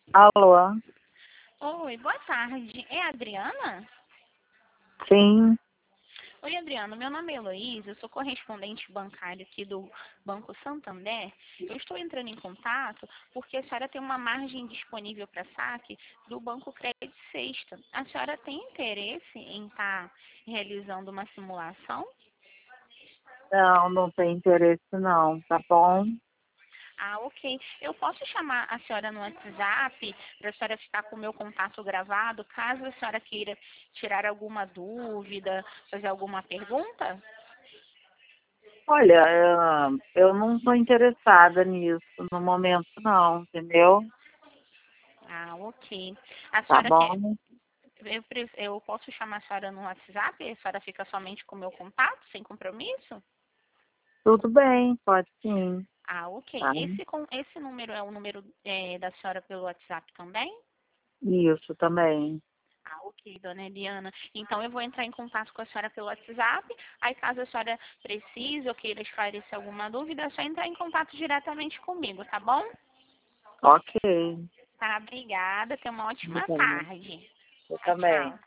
Alô? Oi, boa tarde. É a Adriana? Sim. Oi, Adriana. Meu nome é Heloísa, eu sou correspondente bancário aqui do Banco Santander. Eu estou entrando em contato porque a senhora tem uma margem disponível para saque do Banco Crédito Sexta. A senhora tem interesse em estar realizando uma simulação? Não, não tem interesse não, tá bom? Ah, ok. Eu posso chamar a senhora no WhatsApp para a senhora ficar com o meu contato gravado, caso a senhora queira tirar alguma dúvida, fazer alguma pergunta? Olha, eu não estou interessada nisso no momento não, entendeu? Ah, ok. A Tá senhora quer. bom? Eu posso chamar a senhora no WhatsApp? A senhora fica somente com o meu contato, sem compromisso? Tudo bem, pode sim, Ah, ok. tá? Esse número é o número da senhora pelo WhatsApp também? Isso também. Ah, ok, dona Eliana. Então eu vou entrar em contato com a senhora pelo WhatsApp. Aí caso a senhora precise ou queira esclarecer alguma dúvida, é só entrar em contato diretamente comigo, tá bom? Ok. Tá, obrigada. Tenha uma ótima Muito bem. tarde. Eu Tchau, também. tchau.